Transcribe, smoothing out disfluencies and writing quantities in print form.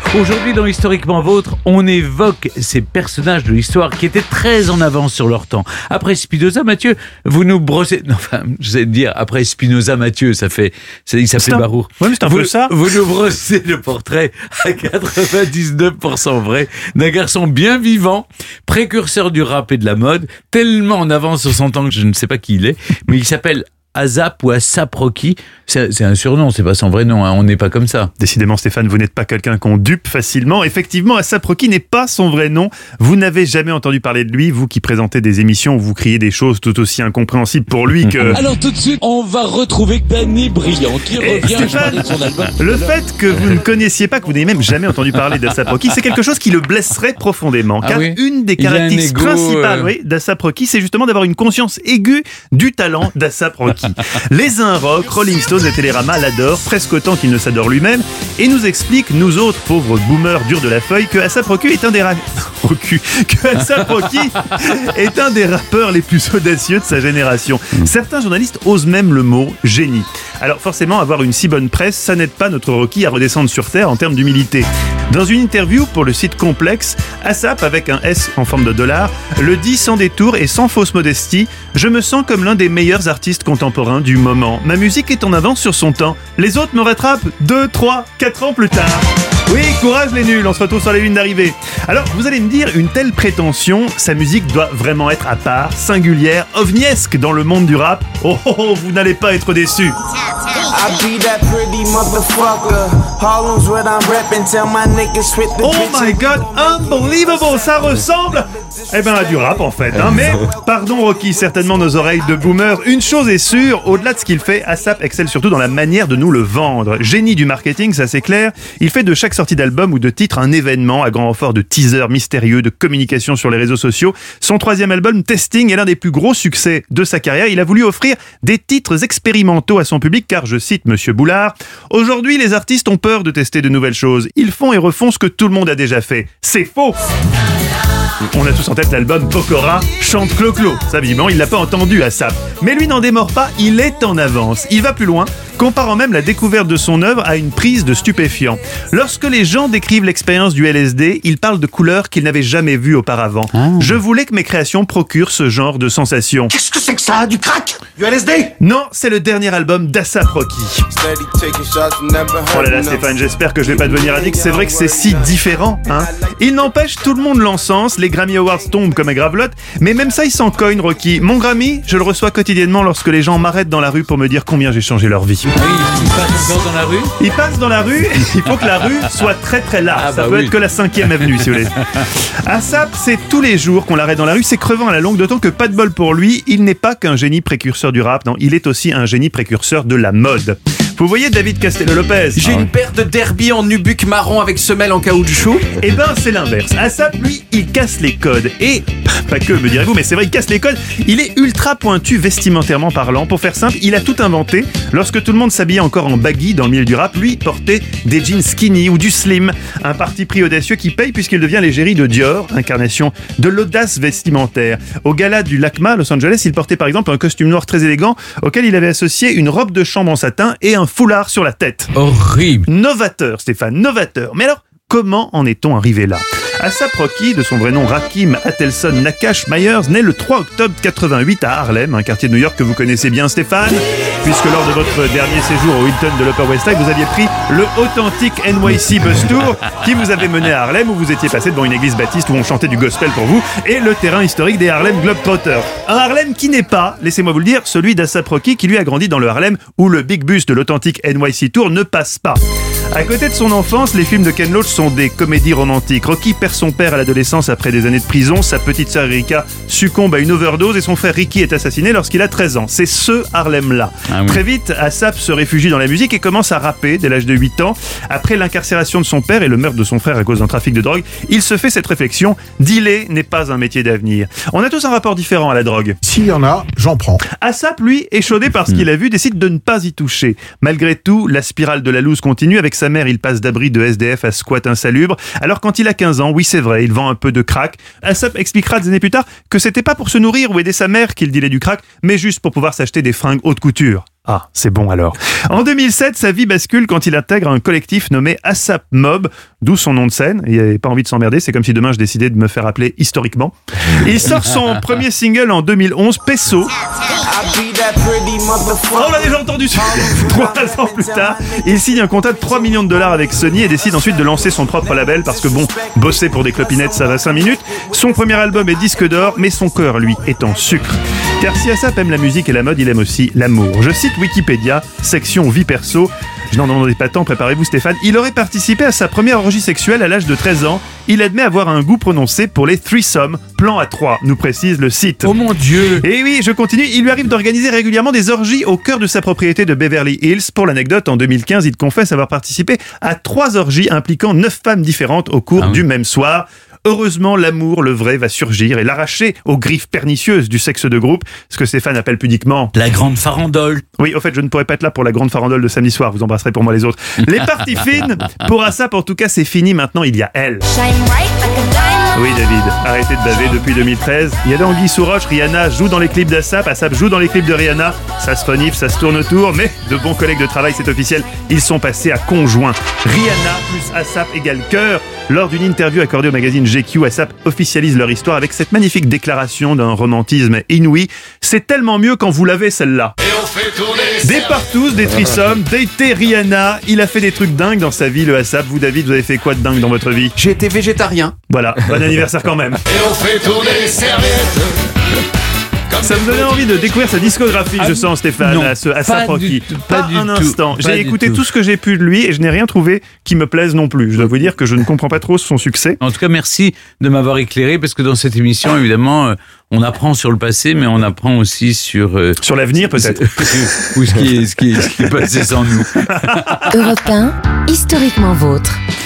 Aujourd'hui, dans Historiquement Vôtre, on évoque ces personnages de l'histoire qui étaient très en avance sur leur temps. Après Spinoza, Mathieu, vous nous brossez... Enfin, je vais dire, après Spinoza, Mathieu, il s'appelait Barour. Oui, mais c'est un peu ça. Vous nous brossez le portrait à 99% vrai d'un garçon bien vivant, précurseur du rap et de la mode, tellement en avance sur son temps que je ne sais pas qui il est, mais il s'appelle ASAP ou ASAP Rocky. C'est un surnom, c'est pas son vrai nom, hein. On n'est pas comme ça. Décidément, Stéphane, vous n'êtes pas quelqu'un qu'on dupe facilement. Effectivement, ASAP Rocky n'est pas son vrai nom. Vous n'avez jamais entendu parler de lui, vous qui présentez des émissions où vous criez des choses tout aussi incompréhensibles pour lui que... Alors tout de suite, on va retrouver Danny Brillant qui revient Stéphane, de son album. le fait que vous ne connaissiez pas, que vous n'ayez même jamais entendu parler d'ASAP Rocky, c'est quelque chose qui le blesserait profondément. Car oui, une des il a un caractéristiques ego, principales d'ASAP Rocky, c'est justement d'avoir une conscience aiguë du talent d'ASAP Rocky. Les uns rock, Rolling Stones et Télérama l'adorent, presque autant qu'il ne s'adore lui-même, et nous explique, nous autres pauvres boomers durs de la feuille, que ASAP Rocky est un des est un des rappeurs les plus audacieux de sa génération. Certains journalistes osent même le mot génie. Alors forcément, avoir une si bonne presse, ça n'aide pas notre Rocky à redescendre sur terre en termes d'humilité. Dans une interview pour le site Complexe, ASAP, avec un S en forme de dollar, le dit sans détour et sans fausse modestie: « Je me sens comme l'un des meilleurs artistes contemporains du moment. Ma musique est en avance sur son temps. Les autres me rattrapent 2, 3, 4 ans plus tard. » Oui, courage les nuls, on se retrouve sur les lignes d'arrivée. Alors, vous allez me dire, une telle prétention, sa musique doit vraiment être à part, singulière, ovniesque dans le monde du rap. Oh, oh, oh, vous n'allez pas être déçus. Oh my god, unbelievable, ça ressemble à du rap en fait, hein. Mais, pardon Rocky, certainement nos oreilles de boomer. Une chose est sûre, au-delà de ce qu'il fait, ASAP excelle surtout dans la manière de nous le vendre. Génie du marketing, ça c'est clair. Il fait de chaque sortie d'album ou de titre un événement à grand renfort de teasers mystérieux, de communication sur les réseaux sociaux. Son 3e album, Testing, est l'un des plus gros succès de sa carrière. Il a voulu offrir des titres expérimentaux à son public car, je cite Monsieur Boulard, « Aujourd'hui, les artistes ont peur de tester de nouvelles choses. Ils font et refont ce que tout le monde a déjà fait. C'est faux !» On a tous en tête l'album Pokora, chante Clo-Clo. Ça, visiblement, il l'a pas entendu, ASAP. Mais lui n'en démord pas, il est en avance. Il va plus loin, comparant même la découverte de son œuvre à une prise de stupéfiants. Lorsque les gens décrivent l'expérience du LSD, ils parlent de couleurs qu'ils n'avaient jamais vues auparavant. Je voulais que mes créations procurent ce genre de sensation. Qu'est-ce que c'est que ça? Du crack? Du LSD? Non, c'est le dernier album d'ASAP Rocky. Oh là là, Stéphane, j'espère que je vais pas devenir addict. C'est vrai que c'est si différent, hein. Il n'empêche, tout le monde l'encense, les Grammy Awards tombent comme un gravelotte, mais même ça, il s'en cogne, Rocky. Mon Grammy, je le reçois quotidiennement lorsque les gens m'arrêtent dans la rue pour me dire combien j'ai changé leur vie. Oui, il passe encore dans la rue. Il passe dans la rue, il faut que la rue soit très très large. Ça peut être que la 5e avenue, si vous voulez. ASAP, c'est tous les jours qu'on l'arrête dans la rue, c'est crevant à la longue, d'autant que pas de bol pour lui, il n'est pas qu'un génie précurseur du rap, non, il est aussi un génie précurseur de la mode. Vous voyez David Castello-Lopez? J'ai une paire de derby en nubuck marron avec semelle en caoutchouc. Eh ben, c'est l'inverse. ASAP, lui, il casse les codes. Et, pas que, me direz-vous, mais c'est vrai, il casse les codes. Il est ultra pointu vestimentairement parlant. Pour faire simple, il a tout inventé. Lorsque tout le monde s'habillait encore en baggy dans le milieu du rap, lui portait des jeans skinny ou du slim. Un parti pris audacieux qui paye puisqu'il devient l'égérie de Dior, incarnation de l'audace vestimentaire. Au gala du LACMA, Los Angeles, il portait par exemple un costume noir très élégant auquel il avait associé une robe de chambre en satin et un foulard sur la tête. Horrible. Novateur, Stéphane, novateur. Mais alors, comment en est-on arrivé là? ASAP Rocky, de son vrai nom Rakim Atelson Nakash Myers, naît le 3 octobre 88 à Harlem, un quartier de New York que vous connaissez bien, Stéphane, puisque lors de votre dernier séjour au Hilton de l'Upper West Side, vous aviez pris le authentique NYC Bus Tour qui vous avait mené à Harlem, où vous étiez passé devant une église baptiste où on chantait du gospel pour vous, et le terrain historique des Harlem Globetrotters. Un Harlem qui n'est pas, laissez-moi vous le dire, celui d'ASAP Rocky qui lui a grandi dans le Harlem où le big bus de l'authentique NYC Tour ne passe pas. À côté de son enfance, les films de Ken Loach sont des comédies romantiques. Rocky perd son père à l'adolescence après des années de prison, sa petite sœur Erika succombe à une overdose et son frère Ricky est assassiné lorsqu'il a 13 ans. C'est ce Harlem-là. Ah oui. Très vite, ASAP se réfugie dans la musique et commence à rapper dès l'âge de 8 ans. Après l'incarcération de son père et le meurtre de son frère à cause d'un trafic de drogue, il se fait cette réflexion: dealer n'est pas un métier d'avenir. On a tous un rapport différent à la drogue. S'il y en a, j'en prends. ASAP, lui, échaudé par ce qu'il a vu, décide de ne pas y toucher. Malgré tout, la spirale de la loose continue. Avec sa mère, il passe d'abri de SDF à squat insalubre. Alors quand il a 15 ans, oui c'est vrai, il vend un peu de crack. ASAP expliquera des années plus tard que c'était pas pour se nourrir ou aider sa mère qu'il dealait du crack, mais juste pour pouvoir s'acheter des fringues haute couture. Ah, c'est bon alors. En 2007, sa vie bascule quand il intègre un collectif nommé ASAP Mob, d'où son nom de scène. Il n'avait pas envie de s'emmerder, c'est comme si demain je décidais de me faire appeler historiquement. Il sort son premier single en 2011, Peso. On l'a déjà entendu. 3 ans plus tard, il signe un contrat de $3 millions avec Sony et décide ensuite de lancer son propre label parce que bon, bosser pour des clopinettes ça va 5 minutes. Son premier album est disque d'or, mais son cœur lui est en sucre. Car si ASAP aime la musique et la mode, il aime aussi l'amour. Je cite Wikipédia, section vie perso. Je n'en demandais pas tant, préparez-vous Stéphane. Il aurait participé à sa première orgie sexuelle à l'âge de 13 ans. Il admet avoir un goût prononcé pour les threesomes, plan à 3, nous précise le site. Oh mon Dieu! Et oui, je continue. Il lui arrive d'organiser régulièrement des orgies au cœur de sa propriété de Beverly Hills. Pour l'anecdote, en 2015, il confesse avoir participé à 3 orgies impliquant 9 femmes différentes au cours du même soir. Heureusement, l'amour, le vrai, va surgir et l'arracher aux griffes pernicieuses du sexe de groupe, ce que Stéphane appelle pudiquement La grande farandole. Oui, au fait, je ne pourrais pas être là pour la grande farandole de samedi soir, vous embrasserez pour moi les autres. Les parties fines, pour ASAP en tout cas, c'est fini, maintenant il y a elle. Oui David, arrêtez de baver depuis 2013. Il y a d'anguille sous roche, Rihanna joue dans les clips d'ASAP, ASAP joue dans les clips de Rihanna. Ça se renifle, ça se tourne autour, mais de bons collègues de travail, c'est officiel, ils sont passés à conjoint. Rihanna plus ASAP égale cœur. Lors d'une interview accordée au magazine GQ, ASAP officialise leur histoire avec cette magnifique déclaration d'un romantisme inouï. C'est tellement mieux quand vous l'avez celle-là. Des partous, des threesomes, dater Rihanna. Il a fait des trucs dingues dans sa vie, le ASAP. Vous David, vous avez fait quoi de dingue dans votre vie? J'ai été végétarien. Voilà, bon anniversaire quand même. Et on fait tourner les serviettes. Ça me donnait envie de découvrir sa discographie, je sens Stéphane, non, à ASAP Rocky. pas du un tout, instant. pas J'ai du écouté tout. tout ce que j'ai pu de lui et je n'ai rien trouvé qui me plaise non plus. Je dois vous dire que je ne comprends pas trop son succès. En tout cas, merci de m'avoir éclairé parce que dans cette émission, évidemment, on apprend sur le passé, mais on apprend aussi sur Sur l'avenir peut-être. ou ce qui est passé sans nous. Europe 1, historiquement vôtre.